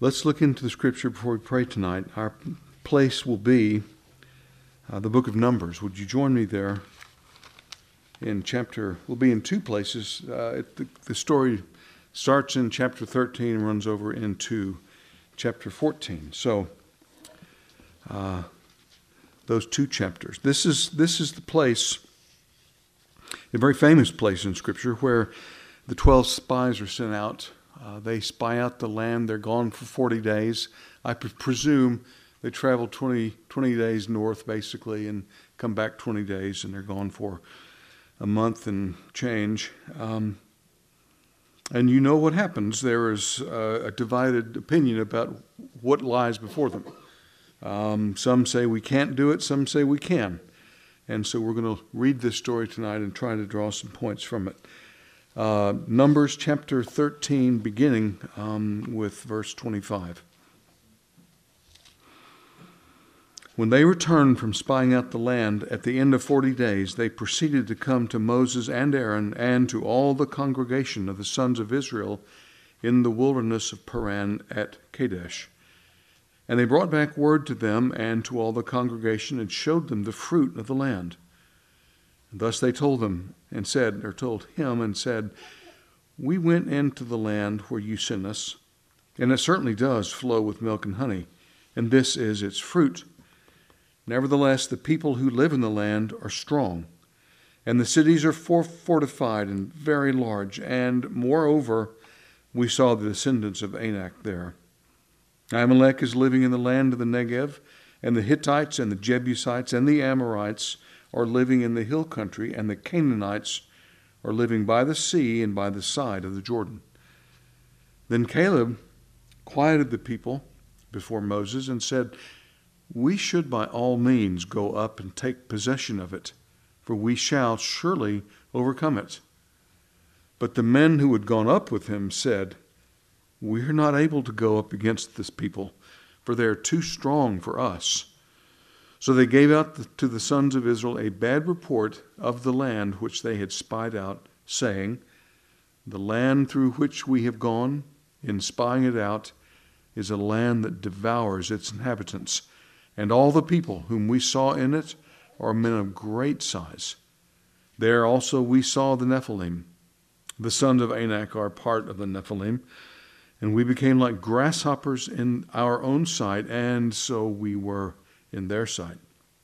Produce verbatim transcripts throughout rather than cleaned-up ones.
Let's look into the scripture before we pray tonight. Our place will be uh, the book of Numbers. Would you join me there in chapter, we'll be in two places. Uh, it, the, the story starts in chapter thirteen and runs over into chapter fourteen. So, uh, those two chapters. This is, this is the place, a very famous place in Scripture where the twelve spies are sent out. Uh, they spy out the land. They're gone for forty days. I pre- presume they travel twenty, twenty days north, basically, and come back twenty days, and they're gone for a month and change. Um, and you know what happens. There is uh, a divided opinion about what lies before them. Um, some say we can't do it. Some say we can. And so we're going to read this story tonight and try to draw some points from it. Uh, Numbers chapter thirteen, beginning um, with verse twenty-five. When they returned from spying out the land at the end of forty days, they proceeded to come to Moses and Aaron and to all the congregation of the sons of Israel in the wilderness of Paran at Kadesh. And they brought back word to them and to all the congregation and showed them the fruit of the land. And thus they told them and said, or told him and said, we went into the land where you sent us, and it certainly does flow with milk and honey, and this is its fruit. Nevertheless, the people who live in the land are strong, and the cities are fortified and very large, and moreover, we saw the descendants of Anak there. Amalek is living in the land of the Negev, and the Hittites and the Jebusites and the Amorites are living in the hill country, and the Canaanites are living by the sea and by the side of the Jordan. Then Caleb quieted the people before Moses and said, we should by all means go up and take possession of it, for we shall surely overcome it. But the men who had gone up with him said, we are not able to go up against this people, for they are too strong for us. So they gave out the, to the sons of Israel a bad report of the land which they had spied out, saying, the land through which we have gone, in spying it out, is a land that devours its inhabitants, and all the people whom we saw in it are men of great size. There also we saw the Nephilim. The sons of Anak are part of the Nephilim, and we became like grasshoppers in our own sight, and so we were in their sight.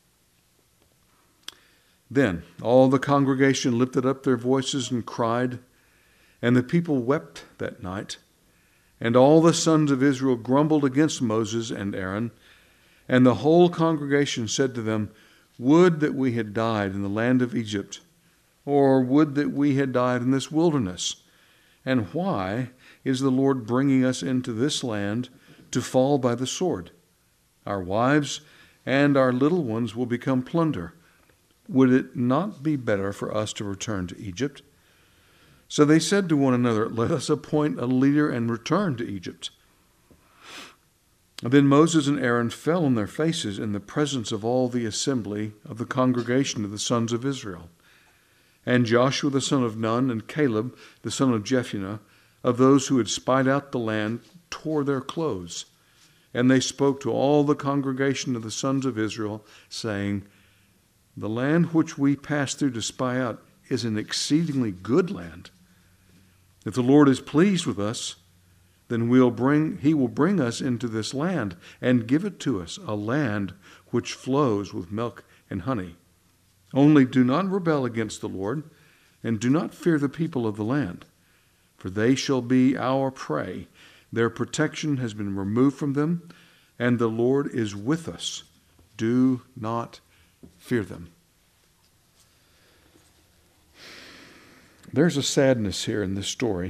Then all the congregation lifted up their voices and cried, and the people wept that night. And all the sons of Israel grumbled against Moses and Aaron, and the whole congregation said to them, would that we had died in the land of Egypt, or would that we had died in this wilderness. And why is the Lord bringing us into this land to fall by the sword? Our wives and our little ones will become plunder. Would it not be better for us to return to Egypt? So they said to one another, let us appoint a leader and return to Egypt. And then Moses and Aaron fell on their faces in the presence of all the assembly of the congregation of the sons of Israel. And Joshua the son of Nun and Caleb the son of Jephunneh, of those who had spied out the land, tore their clothes. And they spoke to all the congregation of the sons of Israel, saying, the land which we passed through to spy out is an exceedingly good land. If the Lord is pleased with us, then we'll bring, he will bring us into this land and give it to us, a land which flows with milk and honey. Only do not rebel against the Lord, and do not fear the people of the land, for they shall be our prey. Their protection has been removed from them, and the Lord is with us. Do not fear them. There's a sadness here in this story.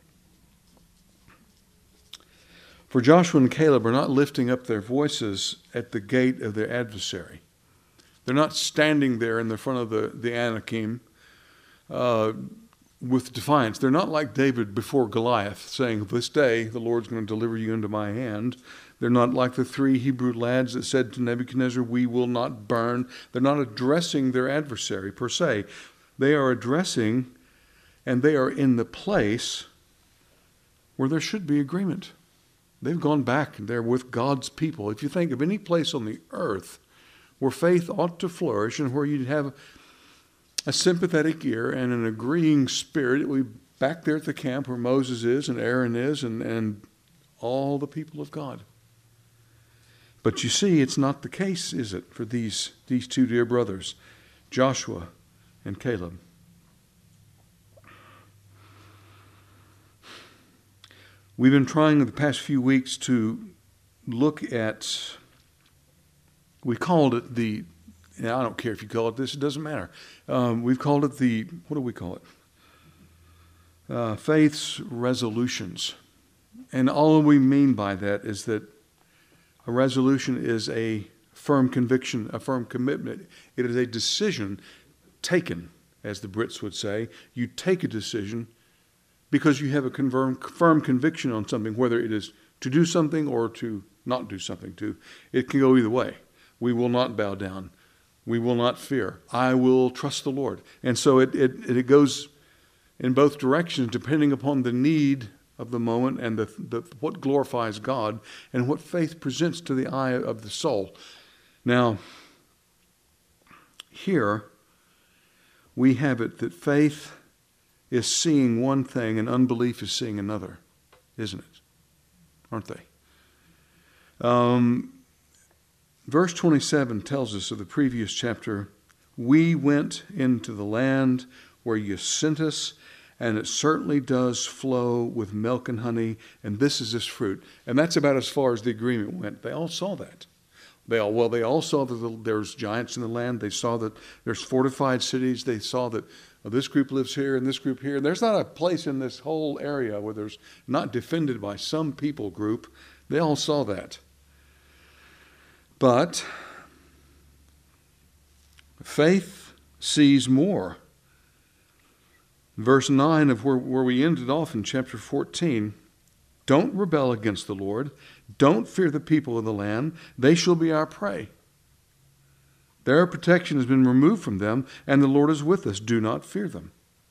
For Joshua and Caleb are not lifting up their voices at the gate of their adversary. They're not standing there in the front of the, the Anakim uh, with defiance. They're not like David before Goliath saying, this day the Lord's going to deliver you into my hand. They're not like the three Hebrew lads that said to Nebuchadnezzar, we will not burn. They're not addressing their adversary per se. They are addressing, and they are in the place where there should be agreement. They've gone back. They're with God's people. If you think of any place on the earth where faith ought to flourish and where you'd have a sympathetic ear and an agreeing spirit, it would be back there at the camp where Moses is and Aaron is and, and all the people of God. But you see, it's not the case, is it, for these, these two dear brothers, Joshua and Caleb. We've been trying in the past few weeks to look at, we called it the, I don't care if you call it this, it doesn't matter. Um, we've called it the, what do we call it? Uh, faith's resolutions. And all we mean by that is that a resolution is a firm conviction, a firm commitment. It is a decision taken, as the Brits would say. You take a decision because you have a confirm, firm conviction on something, whether it is to do something or to not do something. To it can go either way. We will not bow down. We will not fear. I will trust the Lord. And so it it, it goes in both directions, depending upon the need of the moment and the, the what glorifies God and what faith presents to the eye of the soul. Now, here we have it that faith is seeing one thing and unbelief is seeing another, isn't it? Aren't they? Um, verse twenty-seven tells us of the previous chapter, we went into the land where you sent us, and it certainly does flow with milk and honey, and this is its fruit. And that's about as far as the agreement went. They all saw that. They all, well, they all saw that there's giants in the land. They saw that there's fortified cities. They saw that well, this group lives here and this group here. And there's not a place in this whole area where there's not defended by some people group. They all saw that. But faith sees more. Verse nine of where, where we ended off in chapter fourteen, don't rebel against the Lord. Don't fear the people of the land. They shall be our prey. Their protection has been removed from them, and the Lord is with us. Do not fear them.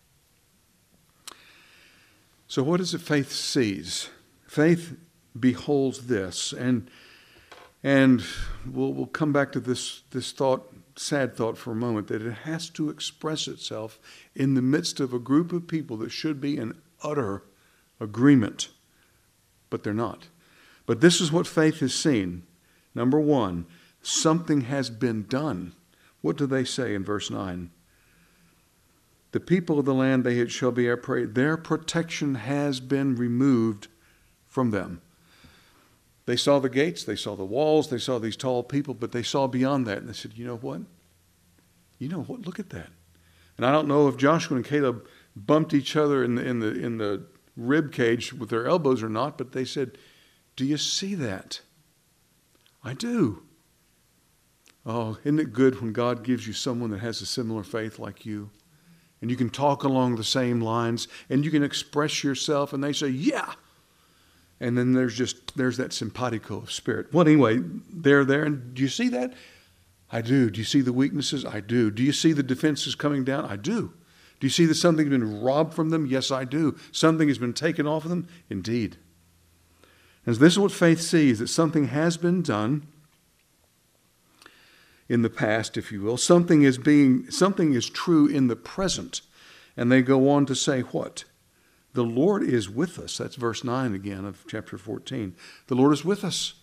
So what is it faith sees? Faith beholds this, and and we'll, we'll come back to this, this thought, sad thought for a moment, that it has to express itself in the midst of a group of people that should be in utter agreement, but they're not. But this is what faith has seen. Number one, something has been done. What do they say in verse nine? The people of the land, they shall be our prey. Their protection has been removed from them. They saw the gates, they saw the walls, they saw these tall people, but they saw beyond that. And they said, you know what? You know what? Look at that. And I don't know if Joshua and Caleb bumped each other in the, in the, in the rib cage with their elbows or not, but they said, do you see that? I do. Oh, isn't it good when God gives you someone that has a similar faith like you? And you can talk along the same lines, and you can express yourself, and they say, yeah. And then there's just, there's that simpatico of spirit. Well, anyway, they're there, and do you see that? I do. Do you see the weaknesses? I do. Do you see the defenses coming down? I do. Do you see that something's been robbed from them? Yes, I do. Something has been taken off of them? Indeed. And this is what faith sees, that something has been done in the past, if you will. Something is being, something is true in the present. And they go on to say what? The Lord is with us. That's verse nine again of chapter fourteen. The Lord is with us.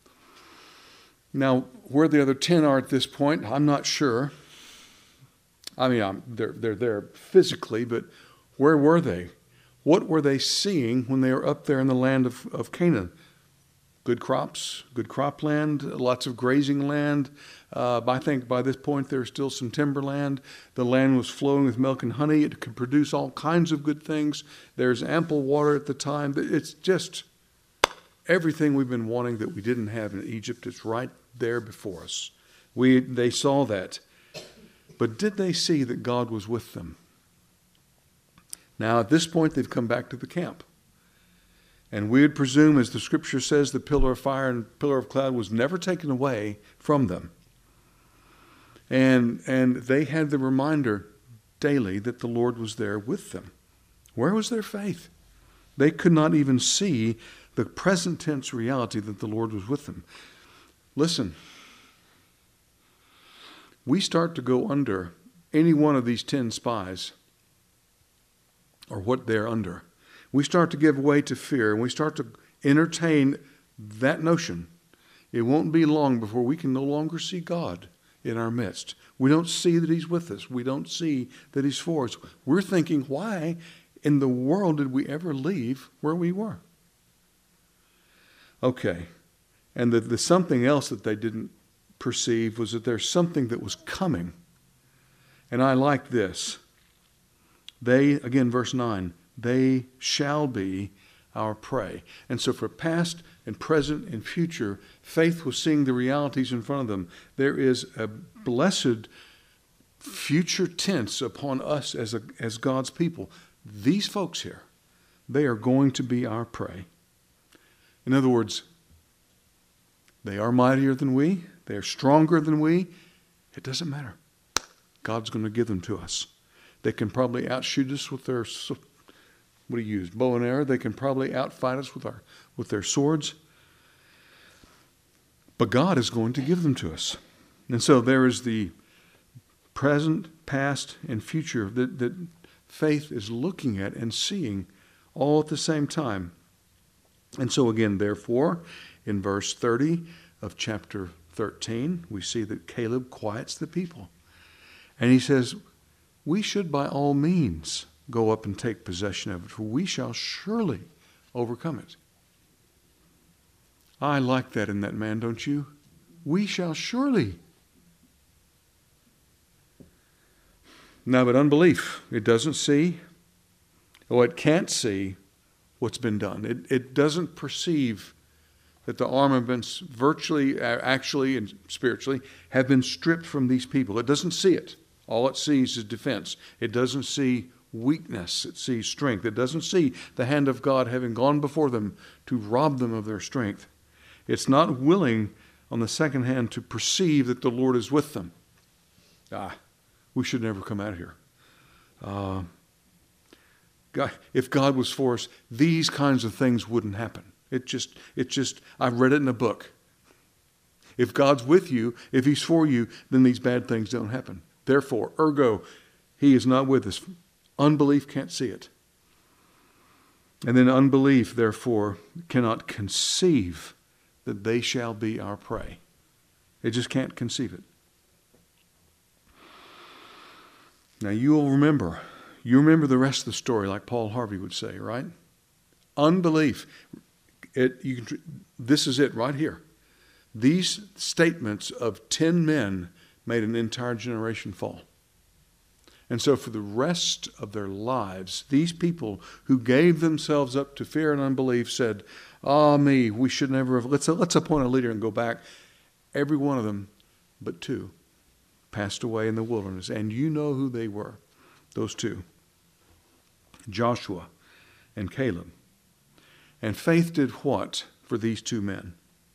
Now, where the other ten are at this point, I'm not sure. I mean, I'm, they're, they're there physically, but where were they? What were they seeing when they were up there in the land of, of Canaan? Good crops, good cropland, lots of grazing land. Uh, I think by this point there's still some timberland. The land was flowing with milk and honey. It could produce all kinds of good things. There's ample water at the time. It's just everything we've been wanting that we didn't have in Egypt. It's right there before us. We they saw that. But did they see that God was with them? Now at this point they've come back to the camp. And we would presume, as the scripture says, the pillar of fire and pillar of cloud was never taken away from them. And, and they had the reminder daily that the Lord was there with them. Where was their faith? They could not even see the present tense reality that the Lord was with them. Listen, we start to go under any one of these ten spies or what they're under. We start to give way to fear and we start to entertain that notion. It won't be long before we can no longer see God in our midst. We don't see that he's with us. We don't see that he's for us. We're thinking, why in the world did we ever leave where we were? Okay. And the, the something else that they didn't perceive was that there's something that was coming. And I like this. They, again, verse nine, they shall be our prey. And so for past and present and future, faith was seeing the realities in front of them. There is a blessed future tense upon us as, a, as God's people. These folks here, they are going to be our prey. In other words, they are mightier than we. They are stronger than we. It doesn't matter. God's going to give them to us. They can probably outshoot us with their, what do you use, bow and arrow. They can probably outfight us with our with their swords. But God is going to give them to us. And so there is the present, past, and future that, that faith is looking at and seeing all at the same time. And so again, therefore, in verse thirty of chapter thirteen, we see that Caleb quiets the people. And he says, we should by all means go up and take possession of it, for we shall surely overcome it. I like that in that man, don't you? We shall surely. Now, but unbelief, it doesn't see, or it can't see what's been done. It, it doesn't perceive that the armaments virtually, actually, and spiritually have been stripped from these people. It doesn't see it. All it sees is defense. It doesn't see weakness. It sees strength. It doesn't see the hand of God having gone before them to rob them of their strength. It's not willing, on the second hand, to perceive that the Lord is with them. Ah, we should never come out here. Uh, God, if God was for us, these kinds of things wouldn't happen. It just, it just, I've read it in a book. If God's with you, if he's for you, then these bad things don't happen. Therefore, ergo, he is not with us. Unbelief can't see it. And then unbelief, therefore, cannot conceive that they shall be our prey. It just can't conceive it. Now, you will remember, you remember the rest of the story, like Paul Harvey would say, right? Unbelief. It, you can, this is it right here. These statements of ten men made an entire generation fall. And so for the rest of their lives, these people who gave themselves up to fear and unbelief said, ah, me, we should never have, let's, let's appoint a leader and go back. Every one of them, but two, passed away in the wilderness. And you know who they were, those two, Joshua and Caleb. And faith did what for these two men?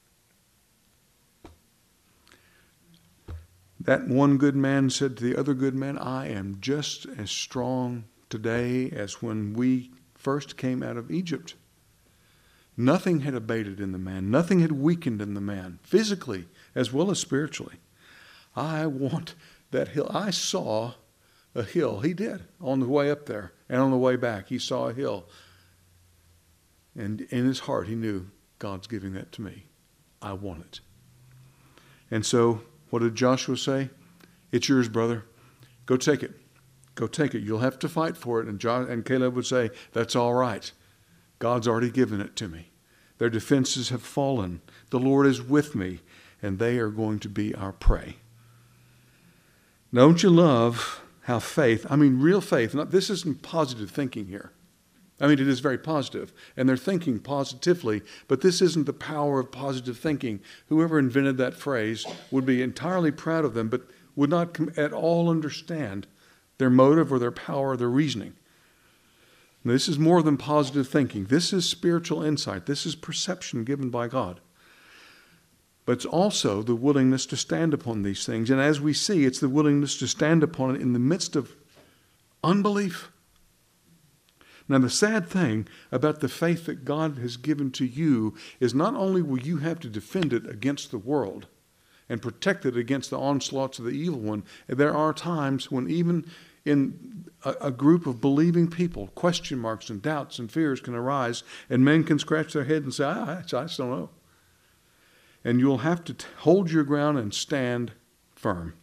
That one good man said to the other good man, I am just as strong today as when we first came out of Egypt. Nothing had abated in the man. Nothing had weakened in the man, physically as well as spiritually. I want that hill. I saw a hill. He did on the way up there and on the way back. He saw a hill. And in his heart, he knew God's giving that to me. I want it. And so, what did Joshua say? It's yours, brother. Go take it. Go take it. You'll have to fight for it. And, John, and Caleb would say, that's all right. God's already given it to me. Their defenses have fallen. The Lord is with me, and they are going to be our prey. Don't you love how faith, I mean real faith, not, this isn't positive thinking here. I mean, it is very positive, and they're thinking positively, but this isn't the power of positive thinking. Whoever invented that phrase would be entirely proud of them, but would not at all understand their motive or their power or their reasoning. This is more than positive thinking. This is spiritual insight. This is perception given by God. But it's also the willingness to stand upon these things. And as we see, it's the willingness to stand upon it in the midst of unbelief. Now, the sad thing about the faith that God has given to you is not only will you have to defend it against the world and protect it against the onslaughts of the evil one, there are times when even in a, a group of believing people, question marks and doubts and fears can arise, and men can scratch their head and say, I, I just don't know. And you'll have to t- hold your ground and stand firm.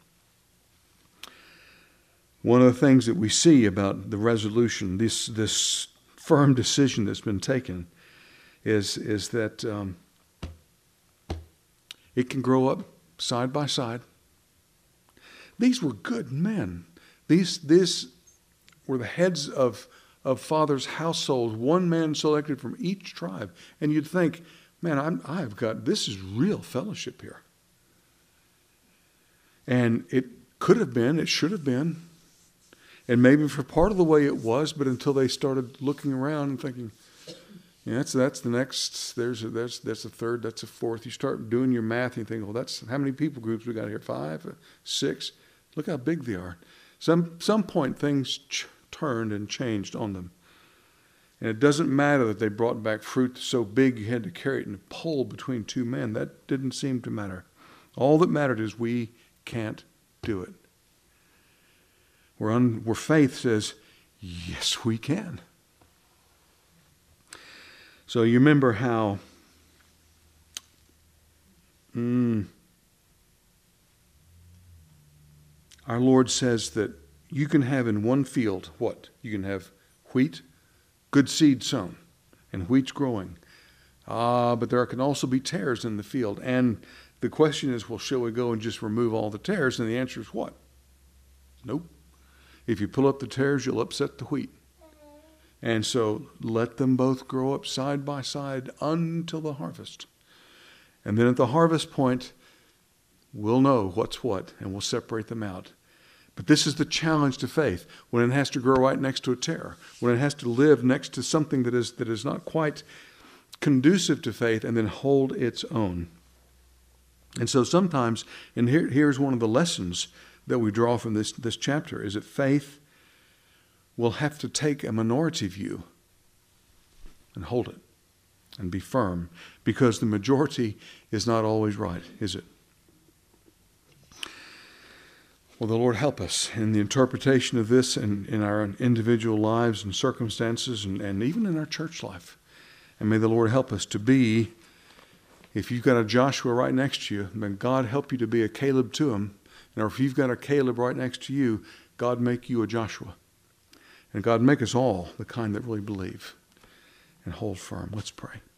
One of the things that we see about the resolution, this this firm decision that's been taken, is, is that um, it can grow up side by side. These were good men. These, these were the heads of, of fathers' households, one man selected from each tribe. And you'd think, man, I'm, I've got, this is real fellowship here. And it could have been, it should have been, and maybe for part of the way it was, but until they started looking around and thinking, yeah, that's that's the next, there's a, that's that's a third, that's a fourth. You start doing your math and you think, well, that's how many people groups we got here? Five, six? Look how big they are. Some some point things ch- turned and changed on them. And it doesn't matter that they brought back fruit so big you had to carry it in a pole between two men. That didn't seem to matter. All that mattered is we can't do it. Where, un, where faith says, yes, we can. So you remember how mm, our Lord says that you can have in one field, what? You can have wheat, good seed sown, and wheat's growing. Ah, but there can also be tares in the field. And the question is, well, shall we go and just remove all the tares? And the answer is what? Nope. If you pull up the tares, you'll upset the wheat. And so let them both grow up side by side until the harvest. And then at the harvest point, we'll know what's what, and we'll separate them out. But this is the challenge to faith, when it has to grow right next to a tare, when it has to live next to something that is that is not quite conducive to faith, and then hold its own. And so sometimes, and here, here's one of the lessons that we draw from this, this chapter, is that faith will have to take a minority view and hold it and be firm, because the majority is not always right, is it? Well, the Lord help us in the interpretation of this and in our individual lives and circumstances, and, and even in our church life. And may the Lord help us to be, if you've got a Joshua right next to you, may God help you to be a Caleb to him. And if you've got a Caleb right next to you, God make you a Joshua. And God make us all the kind that really believe and hold firm. Let's pray.